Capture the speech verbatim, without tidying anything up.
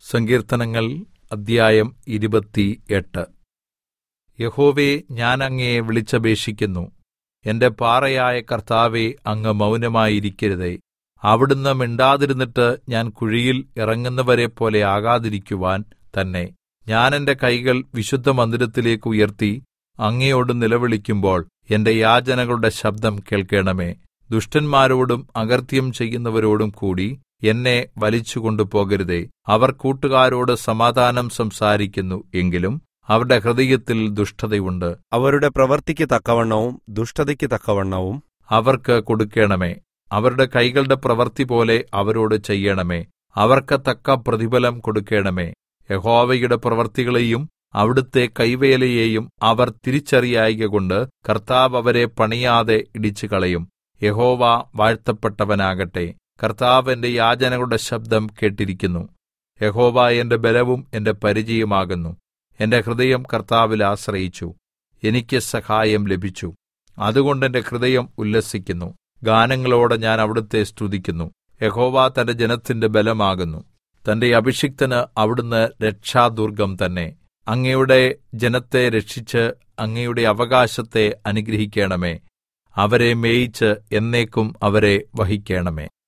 സങ്കീർത്തനങ്ങൾ അദ്ധ്യായം ഇരുപത്തിയെട്ട്. യഹോവേ, ഞാൻ അങ്ങയെ വിളിച്ചപേക്ഷിക്കുന്നു. എന്റെ പാറയായ കർത്താവേ, അങ്ങ് മൗനമായിരിക്കരുതേ. അവിടുന്ന് മിണ്ടാതിരുന്നിട്ട് ഞാൻ കുഴിയിൽ ഇറങ്ങുന്നവരെപ്പോലെ ആകാതിരിക്കുവാൻ തന്നെ. ഞാൻ എന്റെ കൈകൾ വിശുദ്ധമന്ദിരത്തിലേക്ക് ഉയർത്തി അങ്ങയോട് നിലവിളിക്കുമ്പോൾ എന്റെ യാചനകളുടെ ശബ്ദം കേൾക്കണമേ. ദുഷ്ടന്മാരോടും അകൃത്യം ചെയ്യുന്നവരോടും കൂടി എന്നെ വലിച്ചുകൊണ്ടു പോകരുതേ. അവർ കൂട്ടുകാരോട് സമാധാനം സംസാരിക്കുന്നു, എങ്കിലും അവരുടെ ഹൃദയത്തിൽ ദുഷ്ടതയുണ്ട്. അവരുടെ പ്രവൃത്തിക്ക് തക്കവണ്ണവും ദുഷ്ടതയ്ക്ക് തക്കവണ്ണവും അവർക്ക് കൊടുക്കണമേ. അവരുടെ കൈകളുടെ പ്രവൃത്തിപോലെ അവരോട് ചെയ്യണമേ. അവർക്ക് തക്ക പ്രതിഫലം കൊടുക്കണമേ. യഹോവയുടെ പ്രവൃത്തികളെയും അവിടുത്തെ കൈവേലയെയും അവർ തിരിച്ചറിയായ്കകൊണ്ട് കർത്താവ് അവരെ പണിയാതെ ഇടിച്ചുകളയും. യഹോവ വാഴ്ത്തപ്പെട്ടവനാകട്ടെ. കർത്താവ് എന്റെ യാചനകളുടെ ശബ്ദം കേട്ടിരിക്കുന്നു. യഹോവ എന്റെ ബലവും എന്റെ പരിചയമാകുന്നു. എന്റെ ഹൃദയം കർത്താവിൽ ആശ്രയിച്ചു, എനിക്ക് സഹായം ലഭിച്ചു. അതുകൊണ്ട് എന്റെ ഹൃദയം ഉല്ലസിക്കുന്നു. ഗാനങ്ങളോടെ ഞാൻ അവിടുത്തെ സ്തുതിക്കുന്നു. യഹോവ തന്റെ ജനത്തിന്റെ ബലമാകുന്നു. തന്റെ അഭിഷിക്തന് അവിടുന്ന് രക്ഷാദുർഗം തന്നെ. അങ്ങയുടെ ജനത്തെ രക്ഷിച്ച് അങ്ങയുടെ അവകാശത്തെ അനുഗ്രഹിക്കണമേ. അവരെ മേയിച്ച് എന്നേക്കും അവരെ വഹിക്കണമേ.